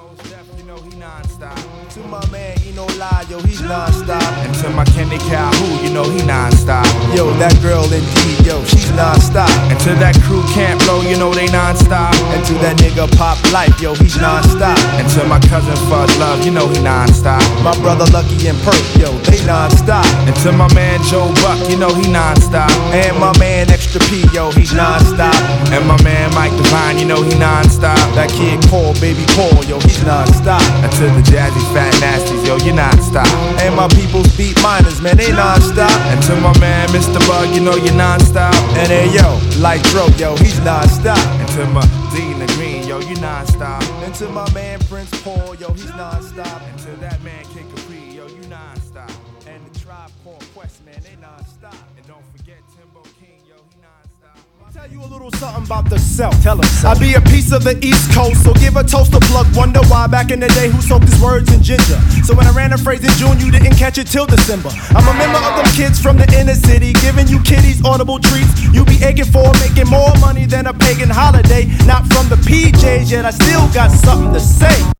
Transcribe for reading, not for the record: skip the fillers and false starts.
Mos Def, you know he non-stop. To my man, he no lie, yo, he's non-stop. And to my Kenny Calhoun, you know he non-stop. Yo, that girl indeed, yo, she's non-stop. And to that crew Camp Low, you know they non-stop. And to that nigga Pop Life, yo, he's non-stop. And to my cousin Fuzz Love, you know he non-stop. My brother Lucky and Perk, yo, they non-stop. And to my man Joe Buck, you know he non-stop. And my man Extra P, yo, he's non-stop. And my man Mike Divine, you know he non-stop. That kid Paul, baby Paul, yo, he's non-stop. And to the Jazzy Fat Nasties, yo, you non-stop. And my people's beat miners, man, they non-stop. And to my man Mr. Bug, you know you non-stop. And then yo, like Dro, yo, he's non-stop. And to my Dina Green, yo, you non-stop. And to my man Prince Paul, yo, he's non-stop. And to that man Kid Capri, yo, you non-stop. And the Tribe Called Quest, man, they non-stop. And don't forget Timbo King, yo, he non-stop. Tell you a little something about the self. Tell him so. I be a piece of the East Coast, so give a toast to plug. Wonder why back in the day who soaked his words in ginger. So when I ran a phrase in June, you didn't catch it till December. I'm a member of them kids from the inner city, giving you kiddies audible treats. You be aching for making more money than a pagan holiday. Not from the PJs, yet I still got something to say.